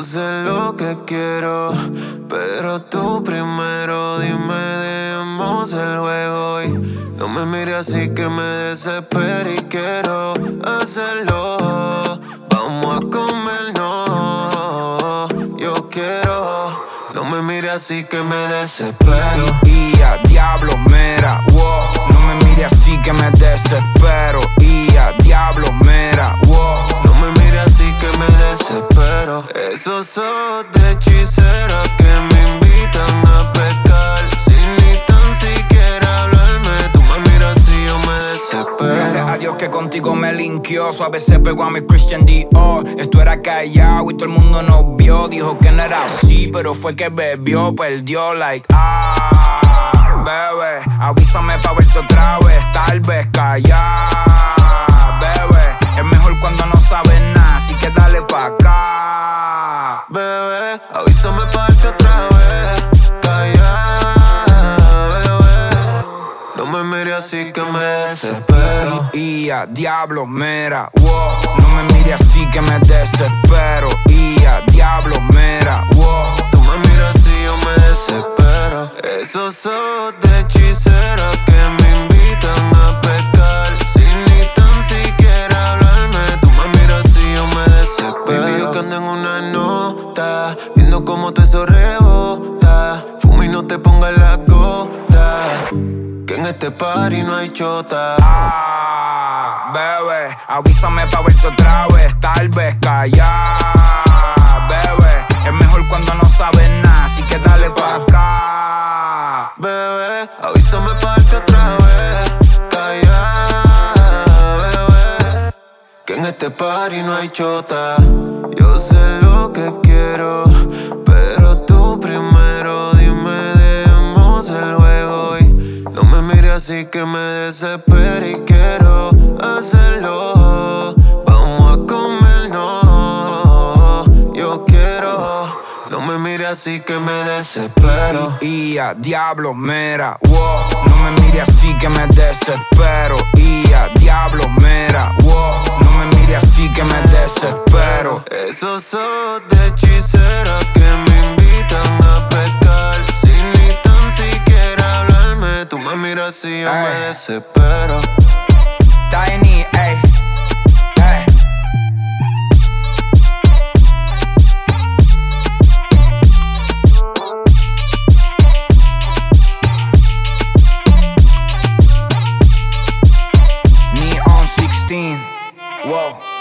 sé lo que quiero, pero tú primero dime, dejemos el juego y no me mires así que me desespero y quiero hacerlo. Vamos a comernos, yo quiero. No me mires así que me desespero. Y a diablo, mira, wow. No me mires así que me desespero. Y a diablo, mira, wow. No me mires así que me desespero. Esos ojos de hechicera que me invitan a pecar, sin ni tan siquiera hablarme. Tú me miras así, yo me desespero. Gracias a Dios que contigo me linkeó. Suave se pegó a mi Christian Dior. Esto era callado y todo el mundo nos vio. Dijo que no era así, pero fue que bebió, perdió like bebé, avísame pa' verte otra vez. Tal vez callar, bebé. Es mejor cuando no sabes nada, así que dale pa' acá. Bebé, avísame pa' verte otra vez. Callar, bebé. No me mires así que me desespero. Y a diablo, mira, wow. No me mires así que me desespero. Y a diablo, mira, wow. Tú me miras así, yo me desespero. Esos ojos de hechicera que me invitan a pecar, sin ni tan siquiera hablarme. Tú me miras así, yo me desespero. Baby, yo que ando en una nota, viendo cómo todo eso rebota. Fuma y no te pongas la gota, que en este party no hay chota. Bebé, avísame pa' verte otra vez. Tal vez callar, bebé. Es mejor cuando no sabes nada, así que dale pa' acá. Bebé, avísame pa' verte otra vez. Callar, bebé, que en este party no hay chota. Yo sé lo que quiero, pero tú primero dime, dejemos el juego y no me mires así que me desespero y quiero hacerlo. Vamos a comernos, yo quiero. No me mires así que me desespero. Y a diablo, mira, wow. No me mires así que me desespero. Y a diablo, mira, wow. No me mires así que me desespero. Esos ojos de hechicera que me invitan a pecar, sin ni tan siquiera hablarme. Tú me miras así, yo me desespero. Tiny, ey. Neon 16, whoa.